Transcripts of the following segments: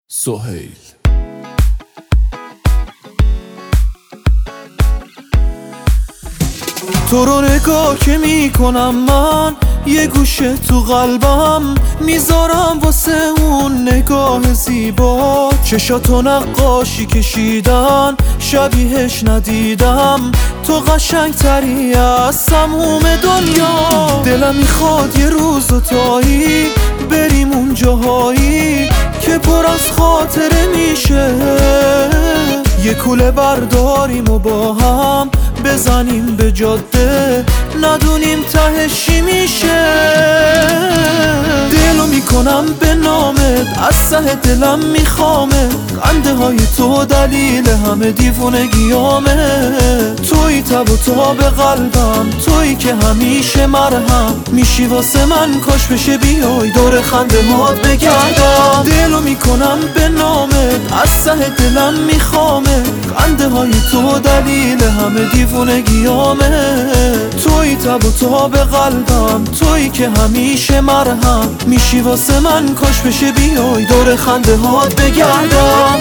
سهیل. تو رو نگاه که میکنم من یه گوشه تو قلبم میذارم واسه اون نگاه زیبا. چشاتو نقاشی کشیدن شبیهش ندیدم، تو قشنگ تری از تموم دنیا. دلم میخواد یه روز دوتایی بریم اون جاهایی که پر از خاطره میشه، یه کوله برداریم و با هم بزنیم به جاده، ندونیم تهش چی میشه. دلو میکنم به نامت، از ته دلم میخوامه، خنده های تو دلیل همه دیوونگیامه. توی تب و تاب قلبم، توی که همیشه مرهم میشی واسه من، کاش بشه بیای دور خنده هات بگردم. دلو میکنم به نامت، از ته دلم میخوامه، خنده های تو دلیل همه دیوونگیامه. توی تب و تاب قلبم، توی که همیشه مرهم میشی واسه من، کاش بشه بیای دور خنده هات بگردم.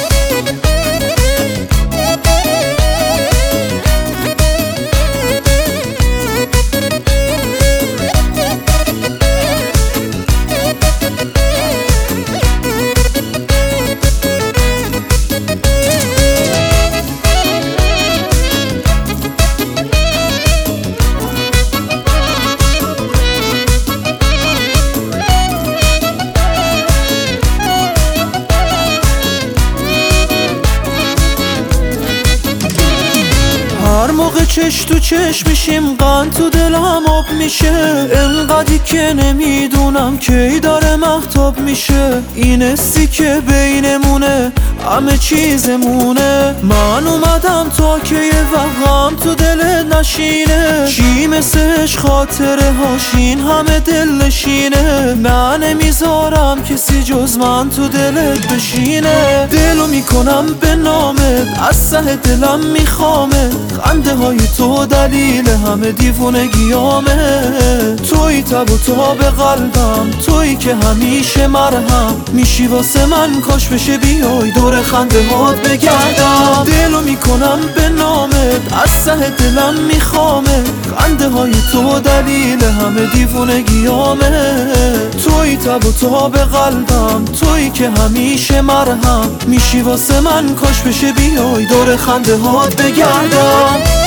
هر موقع چش تو چش میشیم قند تو دلم آب میشه، انقدری که نمیدونم کی داره مهتاب میشه. این حسی که بینمونه همه چیزمونه، من اومدم تا که یه وقم تو دلت نشینه. چی مثلش خاطره هاشین همه دل نشینه، نه نمیذارم کسی جز من تو دلت بشینه. دلو میکنم به نامت، از ته دلم میخوامه، خنده های تو دلیل همه دیوونگیامه. توی تب و تاب قلبم، توی که همیشه مرهم میشی واسه من، کاش بشه بیای دور خنده هات بگردم. دلو میکنم به نامت، از ته دلم میخوامه، خنده های تو دلیل همه دیوونگیامه. توی تب و تاب قلبم، توی که همیشه مرهم میشی واسه من، کاش بشه بیای دور خنده هات بگردم.